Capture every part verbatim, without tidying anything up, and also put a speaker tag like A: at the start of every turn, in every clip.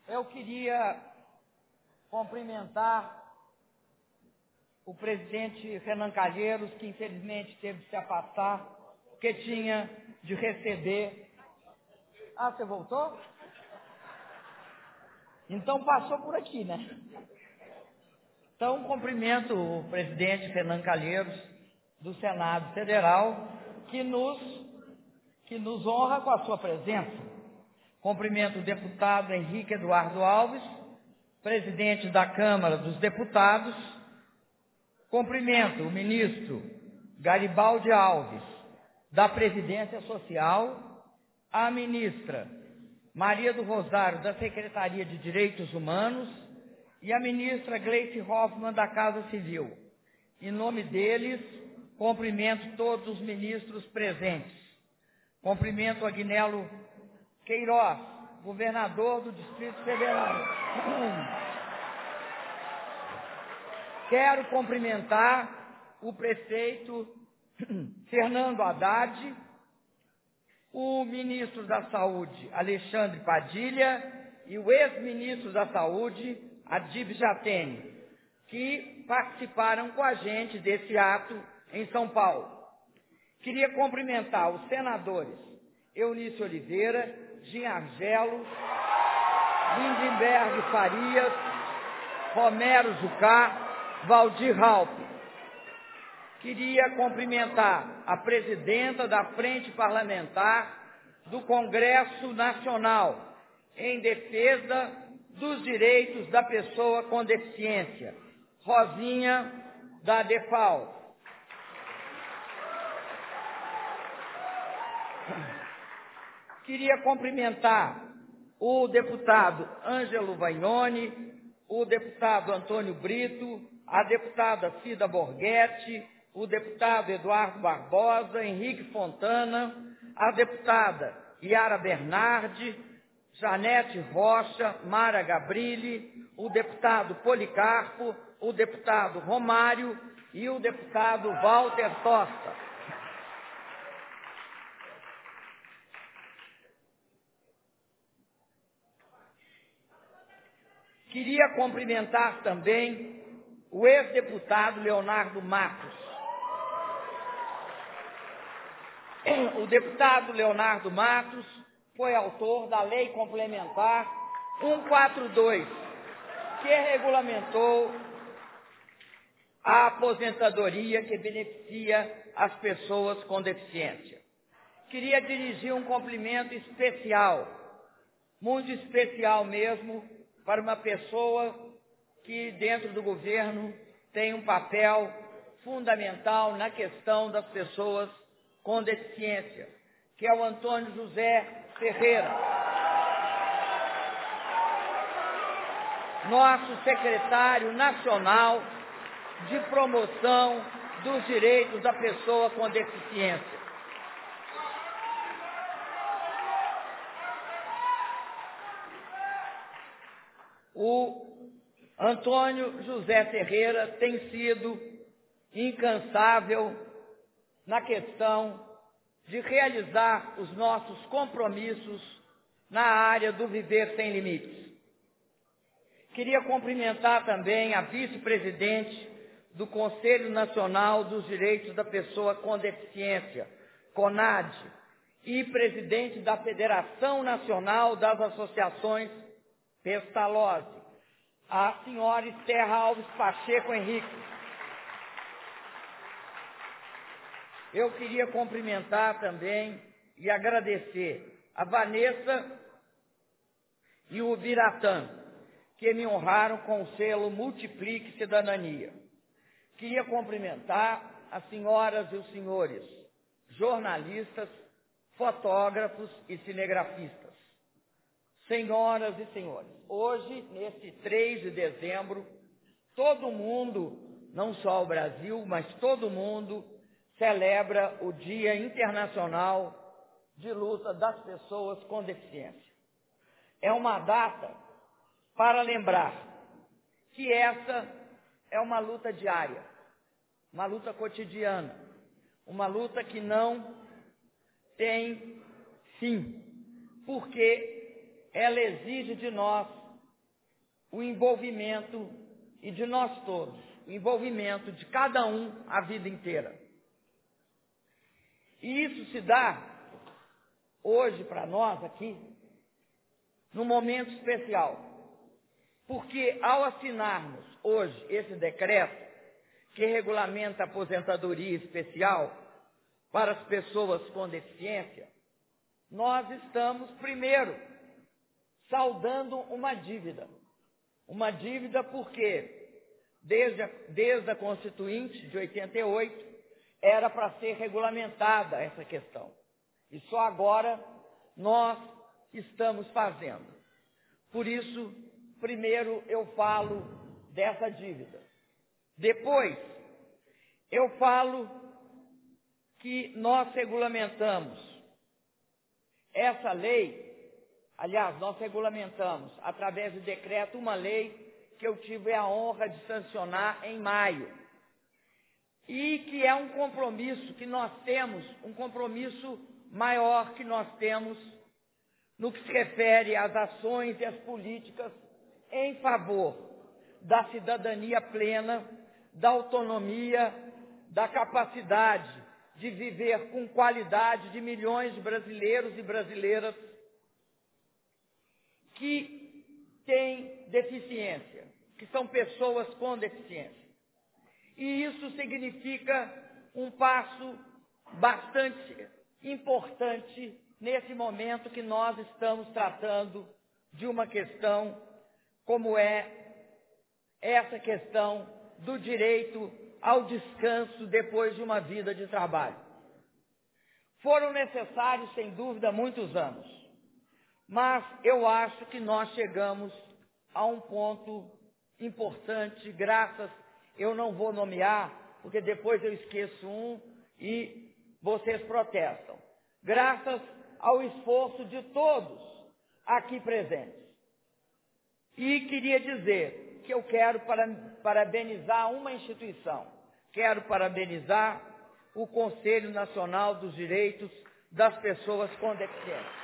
A: Eu queria cumprimentar o presidente Renan Calheiros, que infelizmente teve de se afastar, porque tinha de receber... Ah, você voltou? Então passou por aqui, né? Então, cumprimento o presidente Renan Calheiros, do Senado Federal, que nos, que nos honra com a sua presença. Cumprimento o deputado Henrique Eduardo Alves, presidente da Câmara dos Deputados. Cumprimento o ministro Garibaldi Alves, da Previdência Social, a ministra Maria do Rosário, da Secretaria de Direitos Humanos, e a ministra Gleice Hoffmann, da Casa Civil. Em nome deles, cumprimento todos os ministros presentes. Cumprimento Agnello Queiroz, governador do Distrito Federal. Quero cumprimentar o prefeito Fernando Haddad, o ministro da Saúde, Alexandre Padilha, e o ex-ministro da Saúde, Adib Jatene, que participaram com a gente desse ato em São Paulo. Queria cumprimentar os senadores Eunice Oliveira, Jim Argelo, Lindenberg Farias, Romero Jucá, Valdir Raupp. Queria cumprimentar a presidenta da Frente Parlamentar do Congresso Nacional em defesa dos direitos da pessoa com deficiência, Rosinha da Defal. Queria cumprimentar o deputado Ângelo Vagnoni, o deputado Antônio Brito, a deputada Cida Borghetti, o deputado Eduardo Barbosa, Henrique Fontana, a deputada Yara Bernardi, Janete Rocha, Mara Gabrilli, o deputado Policarpo, o deputado Romário e o deputado Walter Tosta. Queria cumprimentar também o ex-deputado Leonardo Matos. O deputado Leonardo Matos foi autor da Lei Complementar cento e quarenta e dois, que regulamentou a aposentadoria que beneficia as pessoas com deficiência. Queria dirigir um cumprimento especial, muito especial mesmo, para uma pessoa que dentro do governo tem um papel fundamental na questão das pessoas com deficiência, que é o Antônio José Ferreira, nosso secretário nacional de promoção dos direitos da pessoa com deficiência. O Antônio José Ferreira tem sido incansável na questão de realizar os nossos compromissos na área do Viver Sem Limites. Queria cumprimentar também a vice-presidente do Conselho Nacional dos Direitos da Pessoa com Deficiência, CONAD, e presidente da Federação Nacional das Associações Pestalozzi, a senhora Esther Alves Pacheco Henrique. Eu queria cumprimentar também e agradecer a Vanessa e o Biratã, que me honraram com o selo Multiplique Cidadania. Queria cumprimentar as senhoras e os senhores jornalistas, fotógrafos e cinegrafistas. Senhoras e senhores, hoje, nesse três de dezembro, todo mundo, não só o Brasil, mas todo mundo, celebra o Dia Internacional de Luta das Pessoas com Deficiência. É uma data para lembrar que essa é uma luta diária, uma luta cotidiana, uma luta que não tem fim, porque ela exige de nós o envolvimento, e de nós todos, o envolvimento de cada um a vida inteira. E isso se dá, hoje, para nós aqui, num momento especial. Porque ao assinarmos hoje esse decreto, que regulamenta a aposentadoria especial para as pessoas com deficiência, nós estamos, primeiro, saldando uma dívida. Uma dívida porque, desde a, desde a Constituinte de oitenta e oito, era para ser regulamentada essa questão. E só agora nós estamos fazendo. Por isso, primeiro eu falo dessa dívida. Depois, eu falo que nós regulamentamos essa lei. Aliás, nós regulamentamos, através de decreto, uma lei que eu tive a honra de sancionar em maio. E que é um compromisso que nós temos, um compromisso maior que nós temos no que se refere às ações e às políticas em favor da cidadania plena, da autonomia, da capacidade de viver com qualidade de milhões de brasileiros e brasileiras que têm deficiência, que são pessoas com deficiência. E isso significa um passo bastante importante nesse momento que nós estamos tratando de uma questão como é essa questão do direito ao descanso depois de uma vida de trabalho. Foram necessários, sem dúvida, muitos anos, mas eu acho que nós chegamos a um ponto importante, graças, eu não vou nomear, porque depois eu esqueço um e vocês protestam, graças ao esforço de todos aqui presentes. E queria dizer que eu quero parabenizar uma instituição, quero parabenizar o Conselho Nacional dos Direitos das Pessoas com Deficiência.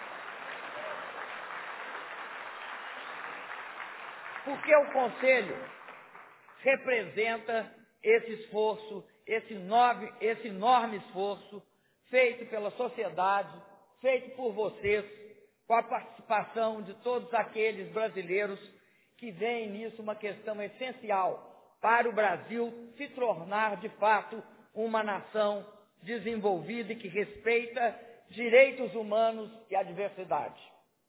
A: Porque o Conselho representa esse esforço, esse enorme, esse enorme esforço feito pela sociedade, feito por vocês, com a participação de todos aqueles brasileiros que veem nisso uma questão essencial para o Brasil se tornar, de fato, uma nação desenvolvida e que respeita direitos humanos e a diversidade.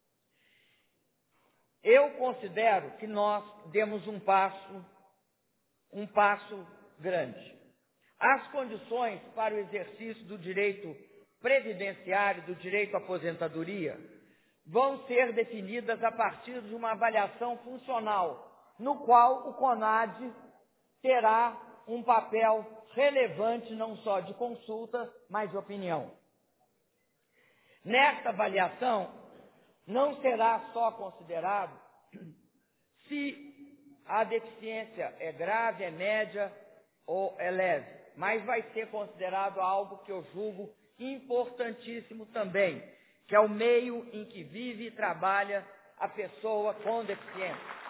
A: Eu considero que nós demos um passo, um passo grande. As condições para o exercício do direito previdenciário, do direito à aposentadoria, vão ser definidas a partir de uma avaliação funcional, no qual o CONAD terá um papel relevante não só de consulta, mas de opinião. Nesta avaliação, não será só considerado se a deficiência é grave, é média ou é leve, mas vai ser considerado algo que eu julgo importantíssimo também, que é o meio em que vive e trabalha a pessoa com deficiência.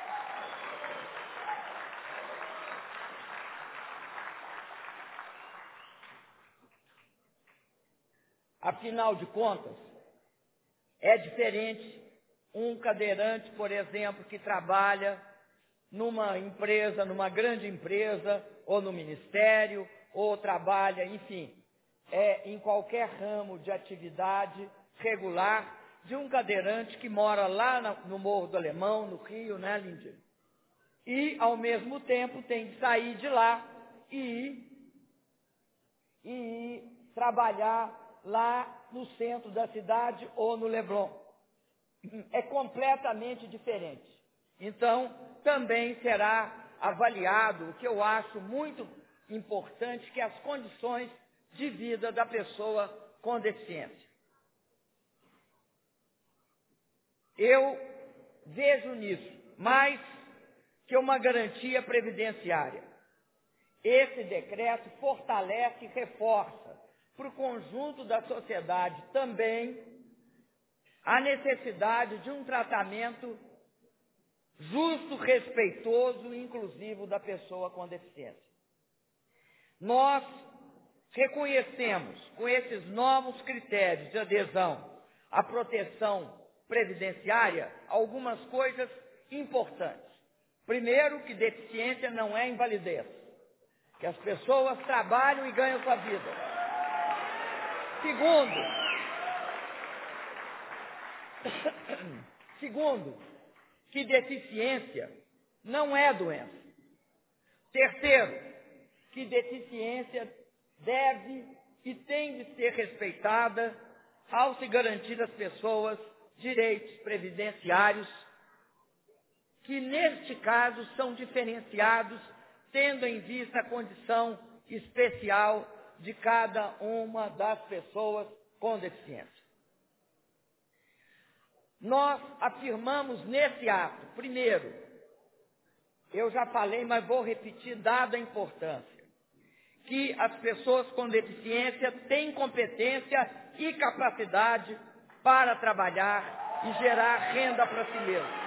A: Afinal de contas, é diferente um cadeirante, por exemplo, que trabalha numa empresa, numa grande empresa, ou no ministério, ou trabalha, enfim, é, em qualquer ramo de atividade regular, de um cadeirante que mora lá no Morro do Alemão, no Rio, né, Lindy? E, ao mesmo tempo, tem que sair de lá e ir, e ir trabalhar lá no centro da cidade ou no Leblon. É completamente diferente. Então, também será avaliado, o que eu acho muito importante, que é as condições de vida da pessoa com deficiência. Eu vejo nisso mais que uma garantia previdenciária. Esse decreto fortalece e reforça para o conjunto da sociedade também a necessidade de um tratamento justo, respeitoso e inclusivo da pessoa com deficiência. Nós reconhecemos, com esses novos critérios de adesão à proteção previdenciária, algumas coisas importantes. Primeiro, que deficiência não é invalidez, que as pessoas trabalham e ganham sua vida. Segundo, segundo, que deficiência não é doença. Terceiro, que deficiência deve e tem de ser respeitada ao se garantir às pessoas direitos previdenciários, que neste caso são diferenciados, tendo em vista a condição especial de cada uma das pessoas com deficiência. Nós afirmamos nesse ato, primeiro, eu já falei, mas vou repetir, dada a importância, que as pessoas com deficiência têm competência e capacidade para trabalhar e gerar renda para si mesmo.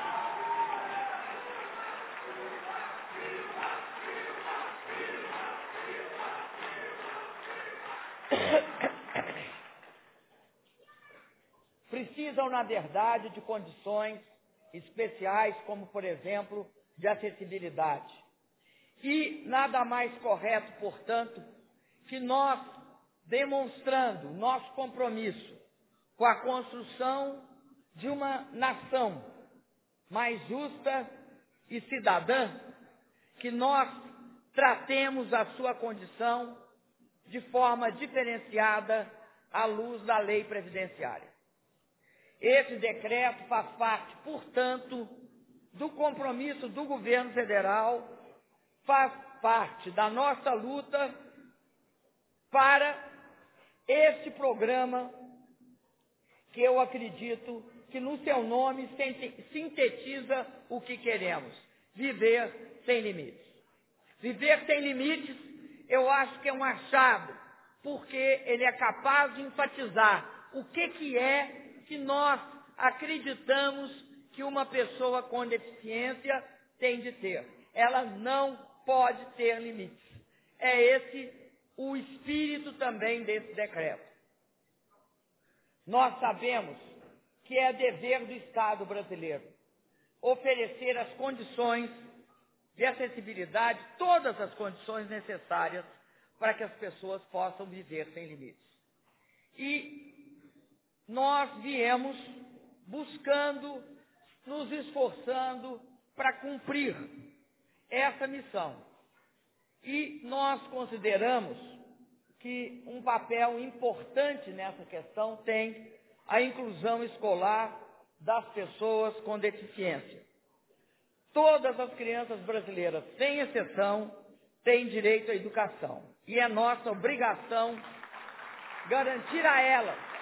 A: Precisam, na verdade, de condições especiais, como, por exemplo, de acessibilidade. E nada mais correto, portanto, que nós, demonstrando nosso compromisso com a construção de uma nação mais justa e cidadã, que nós tratemos a sua condição de forma diferenciada à luz da lei previdenciária. Esse decreto faz parte, portanto, do compromisso do governo federal, faz parte da nossa luta para este programa que eu acredito que no seu nome sintetiza o que queremos: viver sem limites. Viver sem limites, eu acho que é um achado, porque ele é capaz de enfatizar o que, que é que nós acreditamos que uma pessoa com deficiência tem de ter. Ela não pode ter limites. É esse o espírito também desse decreto. Nós sabemos que é dever do Estado brasileiro oferecer as condições de acessibilidade, todas as condições necessárias para que as pessoas possam viver sem limites. E nós viemos buscando, nos esforçando para cumprir essa missão. E nós consideramos que um papel importante nessa questão tem a inclusão escolar das pessoas com deficiência. Todas as crianças brasileiras, sem exceção, têm direito à educação. E é nossa obrigação garantir a elas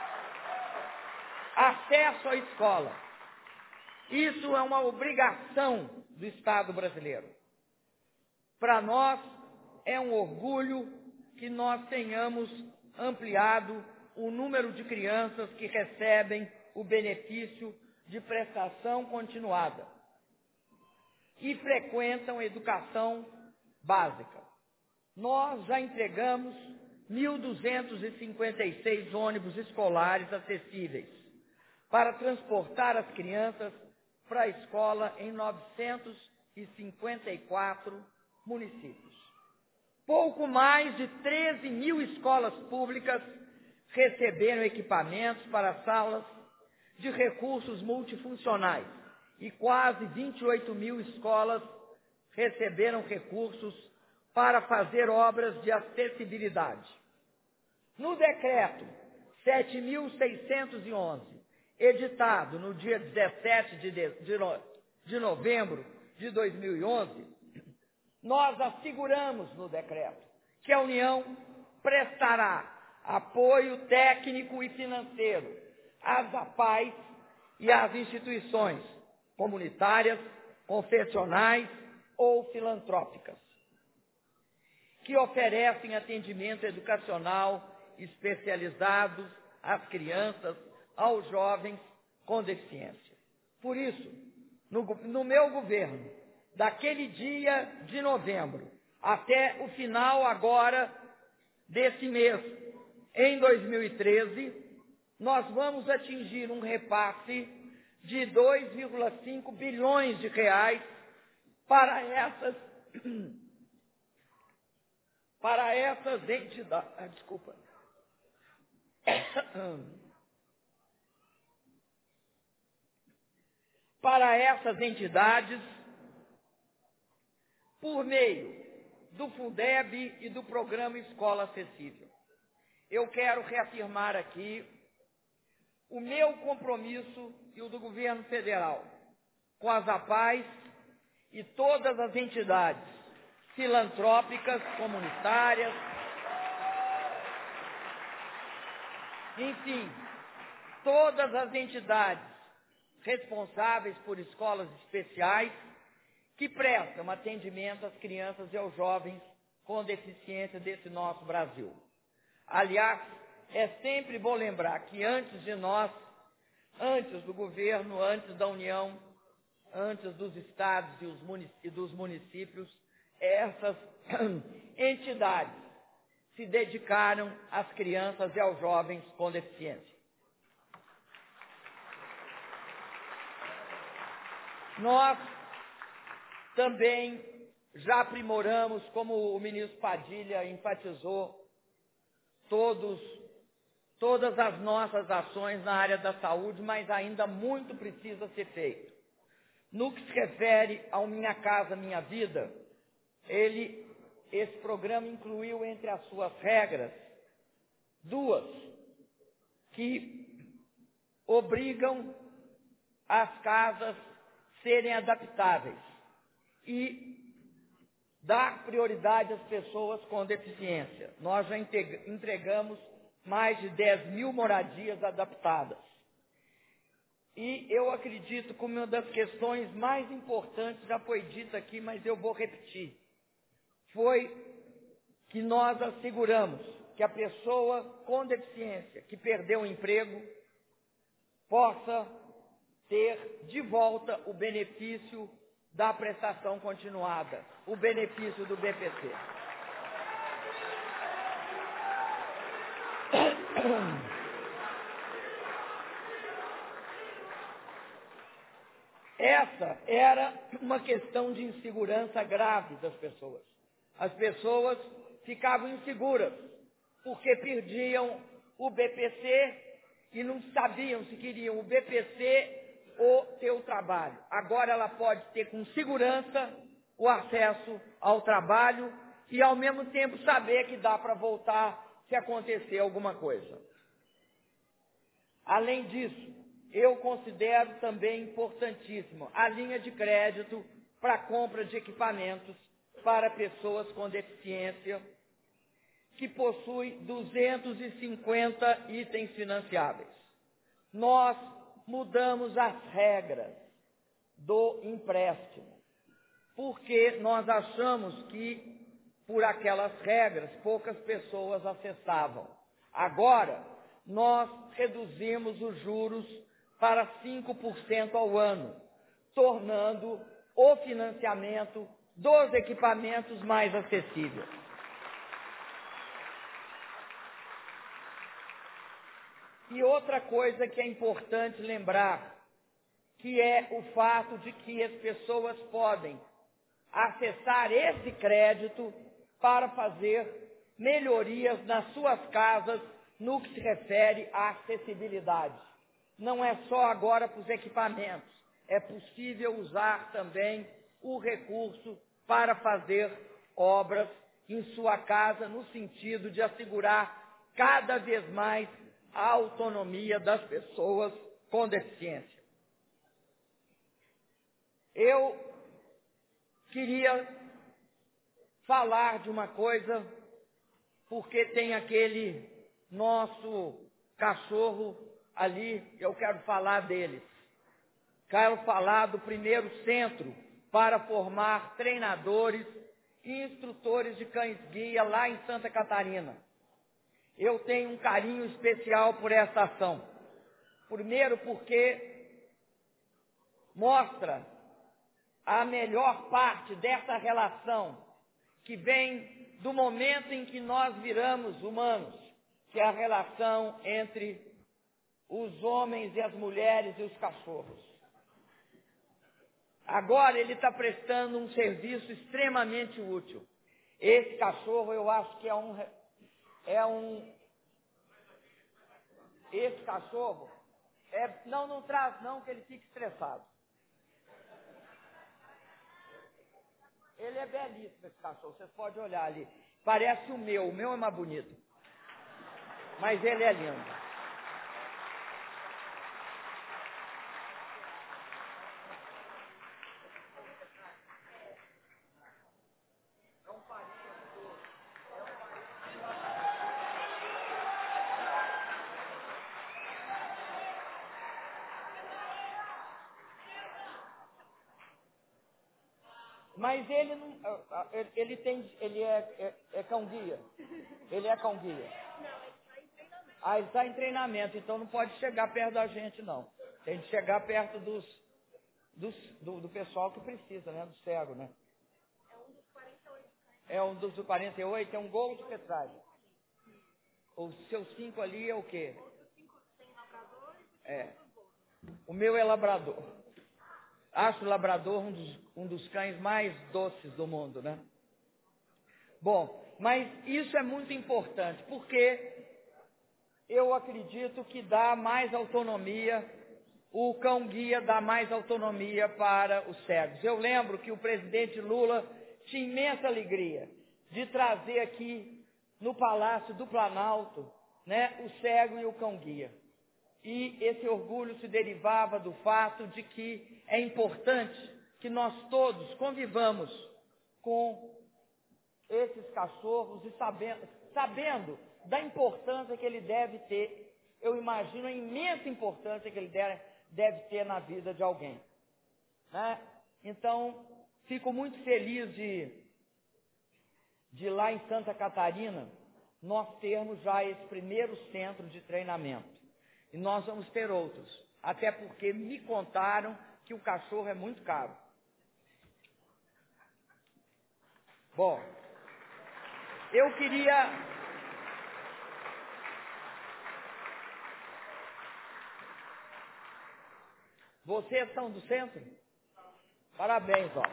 A: acesso à escola. Isso é uma obrigação do Estado brasileiro. Para nós, é um orgulho que nós tenhamos ampliado o número de crianças que recebem o benefício de prestação continuada e frequentam educação básica. Nós já entregamos mil duzentos e cinquenta e seis ônibus escolares acessíveis para transportar as crianças para a escola em novecentos e cinquenta e quatro municípios. Pouco mais de treze mil escolas públicas receberam equipamentos para salas de recursos multifuncionais e quase vinte e oito mil escolas receberam recursos para fazer obras de acessibilidade. No decreto sete mil seiscentos e onze, editado no dia dezessete de novembro de dois mil e onze, nós asseguramos no decreto que a União prestará apoio técnico e financeiro às A P A Is e às instituições comunitárias, confessionais ou filantrópicas que oferecem atendimento educacional especializado às crianças, aos jovens com deficiência. Por isso, no, no meu governo, daquele dia de novembro até o final agora desse mês, em dois mil e treze, nós vamos atingir um repasse de dois vírgula cinco bilhões de reais para essas, para essas entidades. Ah, desculpa. Para essas entidades, por meio do Fundeb e do Programa Escola Acessível. Eu quero reafirmar aqui o meu compromisso e o do governo federal com as APAES e todas as entidades filantrópicas, comunitárias, enfim, todas as entidades responsáveis por escolas especiais que prestam atendimento às crianças e aos jovens com deficiência desse nosso Brasil. Aliás, é sempre bom lembrar que antes de nós, antes do governo, antes da União, antes dos estados e, os munic- e dos municípios, essas entidades se dedicaram às crianças e aos jovens com deficiência. Nós também já aprimoramos, como o ministro Padilha enfatizou, todos, todas as nossas ações na área da saúde, mas ainda muito precisa ser feito. No que se refere ao Minha Casa Minha Vida, ele, esse programa incluiu entre as suas regras duas que obrigam as casas serem adaptáveis e dar prioridade às pessoas com deficiência. Nós já entregamos mais de dez mil moradias adaptadas. E eu acredito que uma das questões mais importantes já foi dita aqui, mas eu vou repetir. Foi que nós asseguramos que a pessoa com deficiência que perdeu o emprego possa ter de volta o benefício da prestação continuada, o benefício do B P C. Essa era uma questão de insegurança grave das pessoas. As pessoas ficavam inseguras, porque perdiam o B P C e não sabiam se queriam o B P C ou ter o trabalho. Agora ela pode ter com segurança o acesso ao trabalho e ao mesmo tempo saber que dá para voltar se acontecer alguma coisa. Além disso, eu considero também importantíssimo a linha de crédito para a compra de equipamentos para pessoas com deficiência, que possui duzentos e cinquenta itens financiáveis. Nós mudamos as regras do empréstimo, porque nós achamos que, por aquelas regras, poucas pessoas acessavam. Agora, nós reduzimos os juros para cinco por cento ao ano, tornando o financiamento dos equipamentos mais acessível. E outra coisa que é importante lembrar, que é o fato de que as pessoas podem acessar esse crédito para fazer melhorias nas suas casas no que se refere à acessibilidade. Não é só agora para os equipamentos, é possível usar também o recurso para fazer obras em sua casa, no sentido de assegurar cada vez mais a autonomia das pessoas com deficiência. Eu queria falar de uma coisa, porque tem aquele nosso cachorro ali, eu quero falar deles. Quero falar do primeiro centro para formar treinadores e instrutores de cães-guia lá em Santa Catarina. Eu tenho um carinho especial por essa ação. Primeiro porque mostra a melhor parte dessa relação que vem do momento em que nós viramos humanos, que é a relação entre os homens e as mulheres e os cachorros. Agora ele está prestando um serviço extremamente útil. Esse cachorro eu acho que é um... É um esse cachorro... É, não, não traz não, que ele fica estressado. Ele é belíssimo, esse cachorro, vocês podem olhar ali. Parece o meu, o meu é mais bonito. Mas ele é lindo. Mas ele não, ele tem, ele é, é, é cão-guia. Ele é cão-guia. Ah, ele está em treinamento, então não pode chegar perto da gente, não. Tem de chegar perto dos, dos, do, do pessoal que precisa, né? Do cego, né? É um dos quarenta e oito, é um Gold Petralha. Os seus cinco ali é o quê? É. O meu é labrador. Acho o labrador um dos, um dos cães mais doces do mundo, né? Bom, mas isso é muito importante, porque eu acredito que dá mais autonomia, o cão-guia dá mais autonomia para os cegos. Eu lembro que o presidente Lula tinha imensa alegria de trazer aqui no Palácio do Planalto, né, o cego e o cão-guia. E esse orgulho se derivava do fato de que é importante que nós todos convivamos com esses cachorros e sabendo, sabendo da importância que ele deve ter. Eu imagino a imensa importância que ele deve, deve ter na vida de alguém, né? Então, fico muito feliz de, de lá em Santa Catarina, nós termos já esse primeiro centro de treinamento. E nós vamos ter outros, até porque me contaram que o cachorro é muito caro. Bom, eu queria... Vocês são do centro? Parabéns, ó.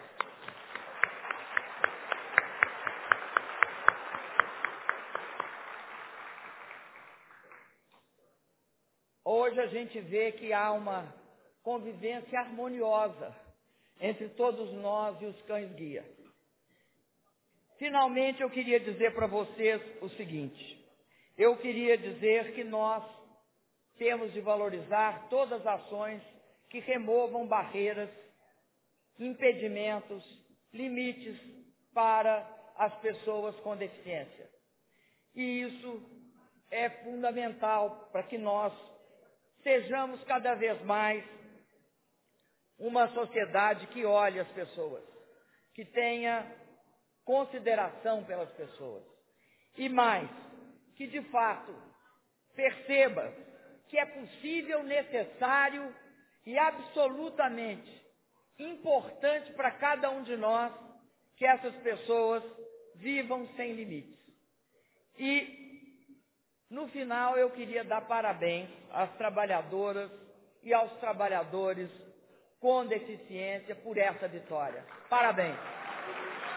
A: Hoje a gente vê que há uma convivência harmoniosa entre todos nós e os cães-guia. Finalmente, eu queria dizer para vocês o seguinte. Eu queria dizer que nós temos de valorizar todas as ações que removam barreiras, impedimentos, limites para as pessoas com deficiência. E isso é fundamental para que nós sejamos cada vez mais uma sociedade que olhe as pessoas, que tenha consideração pelas pessoas. E mais, que de fato perceba que é possível, necessário e absolutamente importante para cada um de nós que essas pessoas vivam sem limites. E no final, eu queria dar parabéns às trabalhadoras e aos trabalhadores com deficiência por essa vitória. Parabéns!